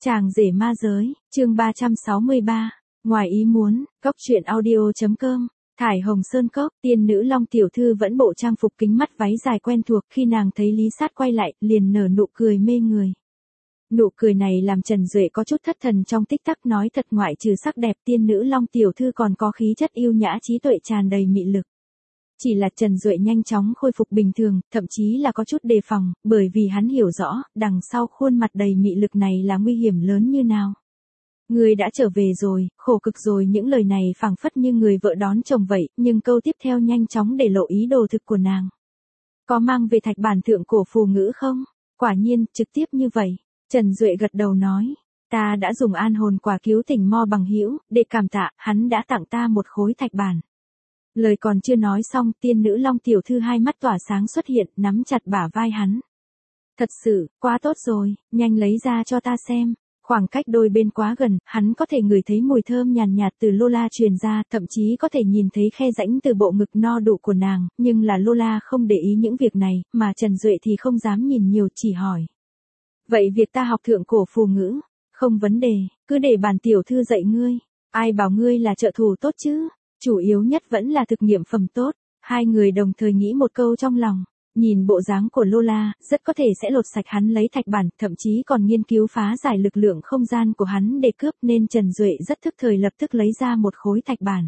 Chàng rể ma giới, chương 363, ngoài ý muốn, Cốc truyện audio.com, Thải Hồng Sơn Cốc, tiên nữ Long tiểu thư vẫn bộ trang phục kính mắt váy dài quen thuộc, khi nàng thấy Lý Sát quay lại, liền nở nụ cười mê người. Nụ cười này làm Trần Duệ có chút thất thần trong tích tắc, nói thật ngoại trừ sắc đẹp, tiên nữ Long tiểu thư còn có khí chất yêu nhã, trí tuệ tràn đầy mị lực. Chỉ là Trần Duệ nhanh chóng khôi phục bình thường, thậm chí là có chút đề phòng, bởi vì hắn hiểu rõ, đằng sau khuôn mặt đầy mị lực này là nguy hiểm lớn như nào. Người đã trở về rồi, khổ cực rồi, những lời này phảng phất như người vợ đón chồng vậy, nhưng câu tiếp theo nhanh chóng để lộ ý đồ thực của nàng. Có mang về thạch bản thượng cổ phù ngữ không? Quả nhiên, trực tiếp như vậy. Trần Duệ gật đầu nói, ta đã dùng an hồn quả cứu tỉnh Mo Bằng Hữu để cảm tạ, hắn đã tặng ta một khối thạch bản. Lời còn chưa nói xong, tiên nữ Long tiểu thư hai mắt tỏa sáng xuất hiện, nắm chặt bả vai hắn. Thật sự, quá tốt rồi, nhanh lấy ra cho ta xem. Khoảng cách đôi bên quá gần, hắn có thể ngửi thấy mùi thơm nhàn nhạt từ Lola truyền ra, thậm chí có thể nhìn thấy khe rãnh từ bộ ngực no đủ của nàng, nhưng là Lola không để ý những việc này, mà Trần Duệ thì không dám nhìn nhiều, chỉ hỏi. Vậy việc ta học thượng cổ phù ngữ, không vấn đề, cứ để bản tiểu thư dạy ngươi, ai bảo ngươi là trợ thủ tốt chứ? Chủ yếu nhất vẫn là thực nghiệm phẩm tốt. Hai người đồng thời nghĩ một câu trong lòng. Nhìn bộ dáng của Lola, rất có thể sẽ lột sạch hắn lấy thạch bản, thậm chí còn nghiên cứu phá giải lực lượng không gian của hắn để cướp, nên Trần Duệ rất thức thời lập tức lấy ra một khối thạch bản.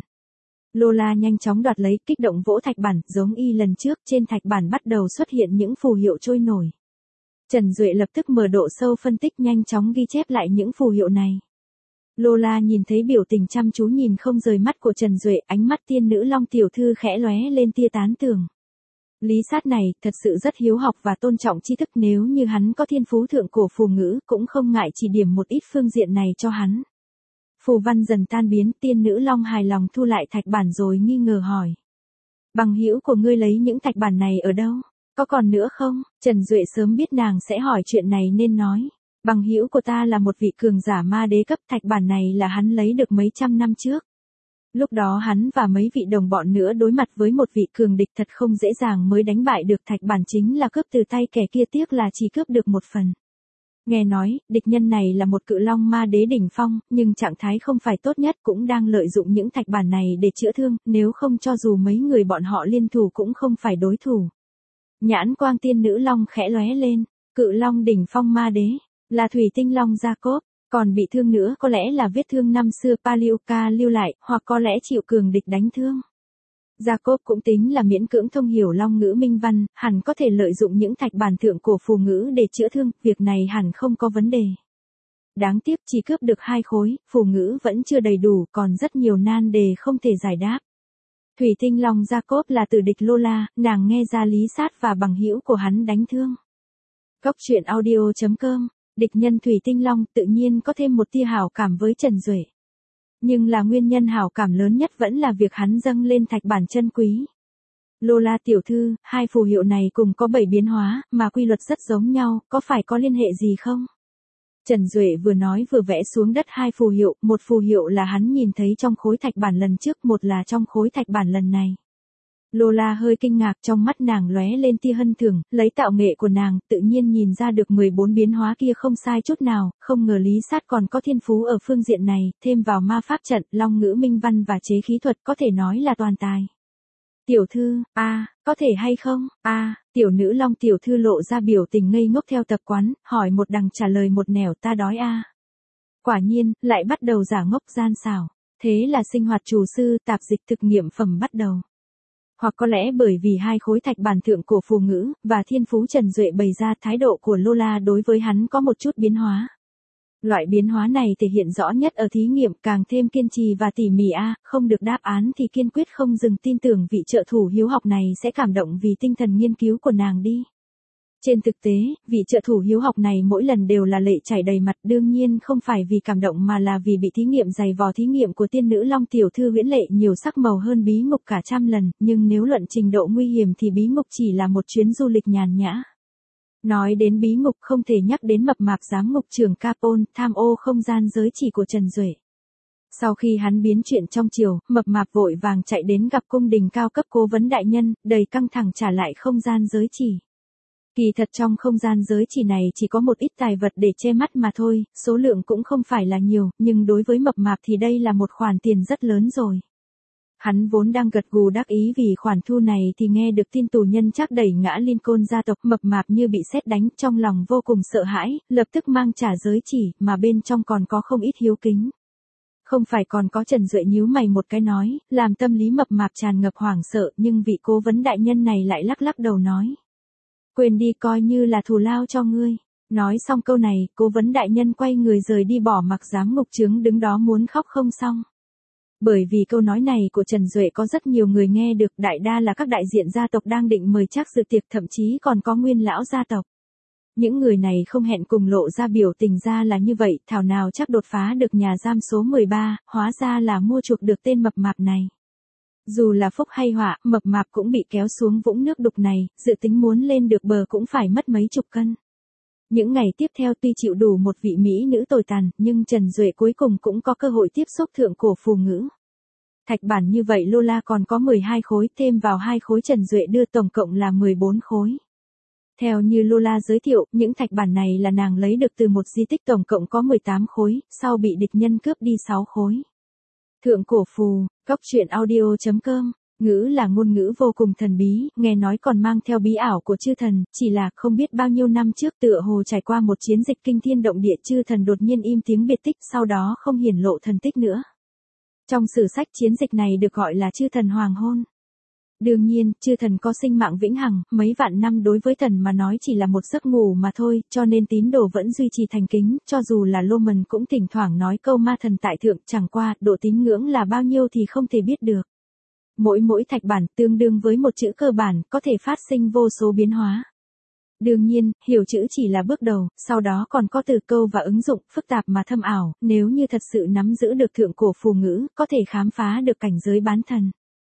Lola nhanh chóng đoạt lấy, kích động vỗ thạch bản, giống y lần trước, trên thạch bản bắt đầu xuất hiện những phù hiệu trôi nổi. Trần Duệ lập tức mở độ sâu phân tích, nhanh chóng ghi chép lại những phù hiệu này. Lola nhìn thấy biểu tình chăm chú nhìn không rời mắt của Trần Duệ, ánh mắt tiên nữ Long tiểu thư khẽ lóe lên tia tán thưởng. Lý Sát này thật sự rất hiếu học và tôn trọng tri thức, nếu như hắn có thiên phú thượng cổ phù ngữ cũng không ngại chỉ điểm một ít phương diện này cho hắn. Phù văn dần tan biến, tiên nữ Long hài lòng thu lại thạch bản rồi nghi ngờ hỏi. Bằng hữu của ngươi lấy những thạch bản này ở đâu? Có còn nữa không? Trần Duệ sớm biết nàng sẽ hỏi chuyện này nên nói. Bằng hữu của ta là một vị cường giả ma đế cấp, thạch bản này là hắn lấy được mấy trăm năm trước. Lúc đó hắn và mấy vị đồng bọn nữa đối mặt với một vị cường địch thật không dễ dàng mới đánh bại được, thạch bản chính là cướp từ tay kẻ kia, tiếc là chỉ cướp được một phần. Nghe nói, địch nhân này là một cự long ma đế đỉnh phong, nhưng trạng thái không phải tốt nhất, cũng đang lợi dụng những thạch bản này để chữa thương, nếu không cho dù mấy người bọn họ liên thủ cũng không phải đối thủ. Nhãn quang tiên nữ Long khẽ lóe lên, cự long đỉnh phong ma đế. Là thủy tinh long Jacob, còn bị thương nữa có lẽ là vết thương năm xưa Paliuka lưu lại, hoặc có lẽ chịu cường địch đánh thương. Jacob cũng tính là miễn cưỡng thông hiểu long ngữ minh văn, hẳn có thể lợi dụng những thạch bản thượng cổ phù ngữ để chữa thương, việc này hẳn không có vấn đề. Đáng tiếc chỉ cướp được 2 khối, phù ngữ vẫn chưa đầy đủ, còn rất nhiều nan đề không thể giải đáp. Thủy tinh long Jacob là từ địch Lola, nàng nghe ra Lý Sát và bằng hữu của hắn đánh thương. Cốc truyện audio.com, địch nhân Thủy tinh long tự nhiên có thêm một tia hảo cảm với Trần Duệ. Nhưng là nguyên nhân hảo cảm lớn nhất vẫn là việc hắn dâng lên thạch bản chân quý. Lola tiểu thư, 2 phù hiệu này cùng có 7 biến hóa, mà quy luật rất giống nhau, có phải có liên hệ gì không? Trần Duệ vừa nói vừa vẽ xuống đất 2 phù hiệu, một phù hiệu là hắn nhìn thấy trong khối thạch bản lần trước, một là trong khối thạch bản lần này. Lola hơi kinh ngạc, trong mắt nàng lóe lên tia hân thưởng, lấy tạo nghệ của nàng, tự nhiên nhìn ra được 14 biến hóa kia không sai chút nào, không ngờ Lý Sát còn có thiên phú ở phương diện này, thêm vào ma pháp trận, long ngữ minh văn và chế khí thuật, có thể nói là toàn tài. Tiểu thư, có thể hay không? Tiểu nữ Long tiểu thư lộ ra biểu tình ngây ngốc theo tập quán, hỏi một đằng trả lời một nẻo, ta đói Quả nhiên, lại bắt đầu giả ngốc gian xảo. Thế là sinh hoạt chủ sư, tạp dịch thực nghiệm phẩm bắt đầu. Hoặc có lẽ bởi vì 2 khối thạch bản thượng cổ phù ngữ, và thiên phú Trần Duệ bày ra, thái độ của Lola đối với hắn có một chút biến hóa. Loại biến hóa này thể hiện rõ nhất ở thí nghiệm, càng thêm kiên trì và tỉ mỉ không được đáp án thì kiên quyết không dừng, tin tưởng vị trợ thủ hiếu học này sẽ cảm động vì tinh thần nghiên cứu của nàng đi. Trên thực tế, vị trợ thủ hiếu học này mỗi lần đều là lệ chảy đầy mặt, đương nhiên không phải vì cảm động mà là vì bị thí nghiệm dày vò. Thí nghiệm của tiên nữ Long tiểu thư huyễn lệ nhiều sắc màu hơn bí ngục cả trăm lần, nhưng nếu luận trình độ nguy hiểm thì bí ngục chỉ là một chuyến du lịch nhàn nhã. Nói đến bí ngục không thể nhắc đến mập mạp giám ngục trưởng Capone, tham ô không gian giới chỉ của Trần Duệ. Sau khi hắn biến chuyện trong chiều, mập mạp vội vàng chạy đến gặp cung đình cao cấp cố vấn đại nhân, đầy căng thẳng trả lại không gian giới chỉ. Kỳ thật trong không gian giới chỉ này chỉ có một ít tài vật để che mắt mà thôi, số lượng cũng không phải là nhiều, nhưng đối với mập mạp thì đây là một khoản tiền rất lớn rồi. Hắn vốn đang gật gù đắc ý vì khoản thu này thì nghe được tin tù nhân chắc đẩy ngã Lincoln gia tộc, mập mạp như bị sét đánh, trong lòng vô cùng sợ hãi, lập tức mang trả giới chỉ, mà bên trong còn có không ít hiếu kính. Không phải còn có Trần Duệ nhíu mày một cái nói, làm tâm lý mập mạp tràn ngập hoảng sợ, nhưng vị cố vấn đại nhân này lại lắc lắc đầu nói. Quên đi, coi như là thù lao cho ngươi. Nói xong câu này, cố vấn đại nhân quay người rời đi, bỏ mặc giám ngục trướng đứng đó muốn khóc không xong. Bởi vì câu nói này của Trần Duệ có rất nhiều người nghe được, đại đa là các đại diện gia tộc đang định mời Trác dự tiệc, thậm chí còn có nguyên lão gia tộc. Những người này không hẹn cùng lộ ra biểu tình ra là như vậy, thảo nào Trác đột phá được nhà giam số 13, hóa ra là mua chuộc được tên mập mạp này. Dù là phúc hay họa, mập mạp cũng bị kéo xuống vũng nước đục này, dự tính muốn lên được bờ cũng phải mất mấy chục cân. Những ngày tiếp theo tuy chịu đủ một vị mỹ nữ tồi tàn, nhưng Trần Duệ cuối cùng cũng có cơ hội tiếp xúc thượng cổ phù ngữ. Thạch bản như vậy Lola còn có 12 khối, thêm vào 2 khối Trần Duệ đưa tổng cộng là 14 khối. Theo như Lola giới thiệu, những thạch bản này là nàng lấy được từ một di tích, tổng cộng có 18 khối, sau bị địch nhân cướp đi 6 khối. Thượng cổ phù, goctruyện.audio.com, ngữ là ngôn ngữ vô cùng thần bí, nghe nói còn mang theo bí ảo của chư thần, chỉ là không biết bao nhiêu năm trước tựa hồ trải qua một chiến dịch kinh thiên động địa, chư thần đột nhiên im tiếng biệt tích, sau đó không hiển lộ thần tích nữa. Trong sử sách chiến dịch này được gọi là chư thần hoàng hôn. Đương nhiên, chư thần có sinh mạng vĩnh hằng, mấy vạn năm đối với thần mà nói chỉ là một giấc ngủ mà thôi, cho nên tín đồ vẫn duy trì thành kính, cho dù là Loman cũng thỉnh thoảng nói câu ma thần tại thượng, chẳng qua, độ tín ngưỡng là bao nhiêu thì không thể biết được. Mỗi thạch bản tương đương với một chữ cơ bản, có thể phát sinh vô số biến hóa. Đương nhiên, hiểu chữ chỉ là bước đầu, sau đó còn có từ câu và ứng dụng, phức tạp mà thâm ảo, nếu như thật sự nắm giữ được thượng cổ phù ngữ, có thể khám phá được cảnh giới bán thần.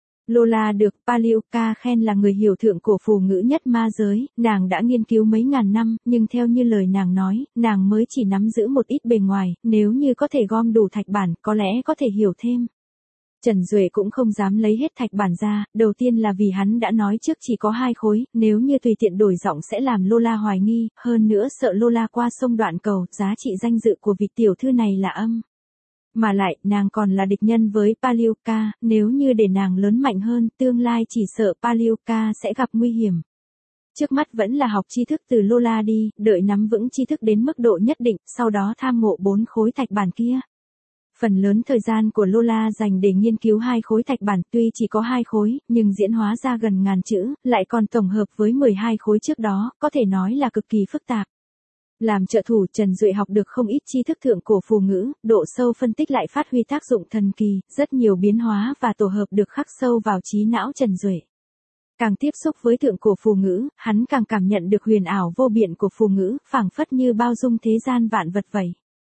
Lola được Palioka khen là người hiểu thượng cổ phù ngữ nhất ma giới, nàng đã nghiên cứu mấy ngàn năm, nhưng theo như lời nàng nói, nàng mới chỉ nắm giữ một ít bề ngoài, nếu như có thể gom đủ thạch bản, có lẽ có thể hiểu thêm. Trần Duệ cũng không dám lấy hết thạch bản ra, đầu tiên là vì hắn đã nói trước chỉ có 2 khối, nếu như tùy tiện đổi giọng sẽ làm Lola hoài nghi, hơn nữa sợ Lola qua sông đoạn cầu, giá trị danh dự của vị tiểu thư này là âm. Mà lại, nàng còn là địch nhân với Palioka, nếu như để nàng lớn mạnh hơn, tương lai chỉ sợ Palioka sẽ gặp nguy hiểm. Trước mắt vẫn là học tri thức từ Lola đi, đợi nắm vững tri thức đến mức độ nhất định, sau đó tham ngộ 4 khối thạch bản kia. Phần lớn thời gian của Lola dành để nghiên cứu 2 khối thạch bản, tuy chỉ có 2 khối, nhưng diễn hóa ra gần ngàn chữ, lại còn tổng hợp với 12 khối trước đó, có thể nói là cực kỳ phức tạp. Làm trợ thủ, Trần Duệ học được không ít tri thức thượng cổ phù ngữ, độ sâu phân tích lại phát huy tác dụng thần kỳ, rất nhiều biến hóa và tổ hợp được khắc sâu vào trí não Trần Duệ. Càng tiếp xúc với thượng cổ phù ngữ, hắn càng cảm nhận được huyền ảo vô biện của phù ngữ, phảng phất như bao dung thế gian vạn vật vậy.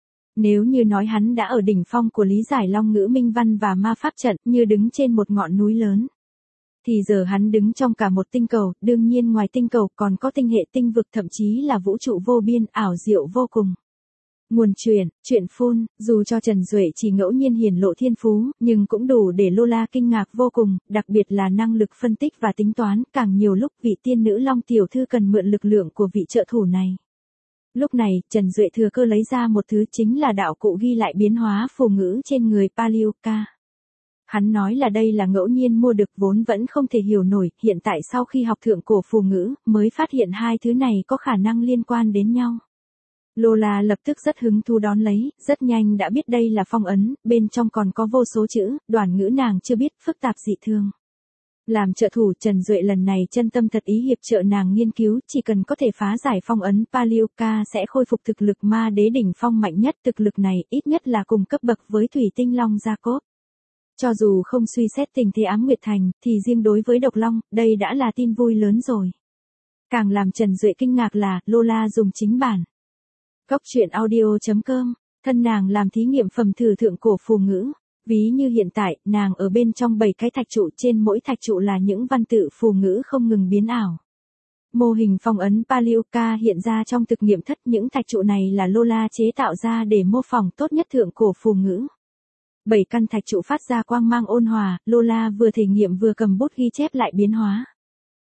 Nếu như nói hắn đã ở đỉnh phong của lý giải long ngữ minh văn và ma pháp trận, như đứng trên một ngọn núi lớn, thì giờ hắn đứng trong cả một tinh cầu, đương nhiên ngoài tinh cầu còn có tinh hệ, tinh vực, thậm chí là vũ trụ vô biên, ảo diệu vô cùng. Nguồn truyện phun, dù cho Trần Duệ chỉ ngẫu nhiên hiển lộ thiên phú, nhưng cũng đủ để Lola kinh ngạc vô cùng, đặc biệt là năng lực phân tích và tính toán, càng nhiều lúc vị tiên nữ Long tiểu thư cần mượn lực lượng của vị trợ thủ này. Lúc này, Trần Duệ thừa cơ lấy ra một thứ, chính là đạo cụ ghi lại biến hóa phù ngữ trên người Palioka. Hắn nói là đây là ngẫu nhiên mua được, vốn vẫn không thể hiểu nổi, hiện tại sau khi học thượng cổ phù ngữ, mới phát hiện hai thứ này có khả năng liên quan đến nhau. Lola lập tức rất hứng thú đón lấy, rất nhanh đã biết đây là phong ấn, bên trong còn có vô số chữ, đoản ngữ nàng chưa biết, phức tạp dị thường. Làm trợ thủ, Trần Duệ lần này chân tâm thật ý hiệp trợ nàng nghiên cứu, chỉ cần có thể phá giải phong ấn, Palioka sẽ khôi phục thực lực ma đế đỉnh phong mạnh nhất, thực lực này ít nhất là cùng cấp bậc với Thủy Tinh Long Jacob. Cho dù không suy xét tình thế Ám Nguyệt Thành, thì riêng đối với Độc Long, đây đã là tin vui lớn rồi. Càng làm Trần Duệ kinh ngạc là, Lola dùng chính bản goctruyện.audio.com, thân nàng làm thí nghiệm phẩm thử thượng cổ phù ngữ. Ví như hiện tại, nàng ở bên trong 7 cái thạch trụ, trên mỗi thạch trụ là những văn tự phù ngữ không ngừng biến ảo. Mô hình phong ấn Palioka hiện ra trong thực nghiệm thất, những thạch trụ này là Lola chế tạo ra để mô phỏng tốt nhất thượng cổ phù ngữ. 7 căn thạch trụ phát ra quang mang ôn hòa, Lola vừa thể nghiệm vừa cầm bút ghi chép lại biến hóa.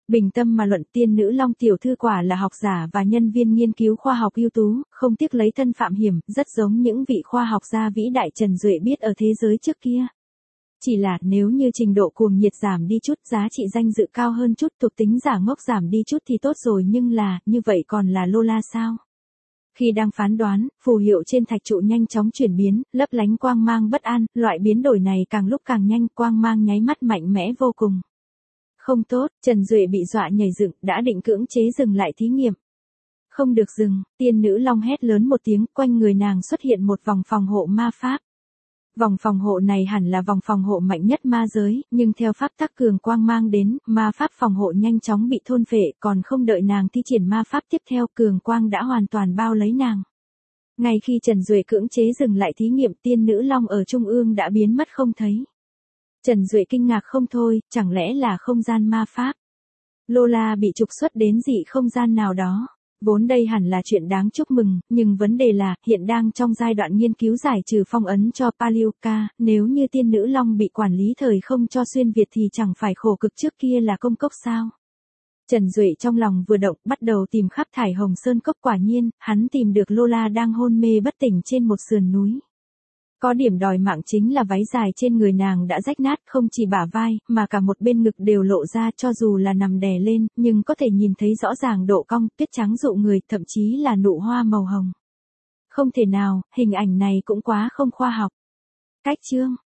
Bình tâm mà luận, tiên nữ Long tiểu thư quả là học giả và nhân viên nghiên cứu khoa học ưu tú, không tiếc lấy thân phạm hiểm, rất giống những vị khoa học gia vĩ đại Trần Duệ biết ở thế giới trước kia. Chỉ là nếu như trình độ cuồng nhiệt giảm đi chút, giá trị danh dự cao hơn chút, thuộc tính giả ngốc giảm đi chút thì tốt rồi, nhưng là, như vậy còn là Lola sao? Khi đang phán đoán, phù hiệu trên thạch trụ nhanh chóng chuyển biến, lấp lánh quang mang bất an, loại biến đổi này càng lúc càng nhanh, quang mang nháy mắt mạnh mẽ vô cùng. Không tốt, Trần Duệ bị dọa nhảy dựng, đã định cưỡng chế dừng lại thí nghiệm. Không được dừng, tiên nữ Long hét lớn một tiếng, quanh người nàng xuất hiện một vòng phòng hộ ma pháp. Vòng phòng hộ này hẳn là vòng phòng hộ mạnh nhất ma giới, nhưng theo pháp tắc cường quang mang đến, ma pháp phòng hộ nhanh chóng bị thôn phệ, còn không đợi nàng thi triển ma pháp tiếp theo, cường quang đã hoàn toàn bao lấy nàng. Ngay khi Trần Duệ cưỡng chế dừng lại thí nghiệm, tiên nữ Long ở trung ương đã biến mất không thấy. Trần Duệ kinh ngạc không thôi, chẳng lẽ là không gian ma pháp? Lola bị trục xuất đến dị không gian nào đó. Vốn đây hẳn là chuyện đáng chúc mừng, nhưng vấn đề là, hiện đang trong giai đoạn nghiên cứu giải trừ phong ấn cho Palioka, nếu như tiên nữ Long bị quản lý thời không cho xuyên Việt thì chẳng phải khổ cực trước kia là công cốc sao? Trần Duệ trong lòng vừa động, bắt đầu tìm khắp thải hồng sơn cốc, quả nhiên, hắn tìm được Lola đang hôn mê bất tỉnh trên một sườn núi. Có điểm đòi mạng chính là váy dài trên người nàng đã rách nát, không chỉ bả vai, mà cả một bên ngực đều lộ ra, cho dù là nằm đè lên, nhưng có thể nhìn thấy rõ ràng độ cong, tuyết trắng dụ người, thậm chí là nụ hoa màu hồng. Không thể nào, hình ảnh này cũng quá không khoa học. Cách chương